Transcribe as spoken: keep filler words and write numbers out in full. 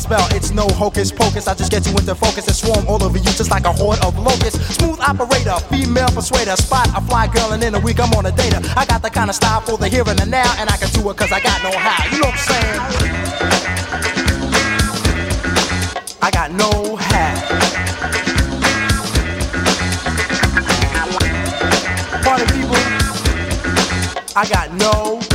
spell, it's no hocus pocus. I just get you into focus and swarm all over you just like a horde of locusts. Smooth operator, female persuader, spot a fly girl and in a week I'm on a data. I got the kind of style for the here and the now, and I can do it cause I got no how. You know what I'm saying? I got no how. Party people, I got no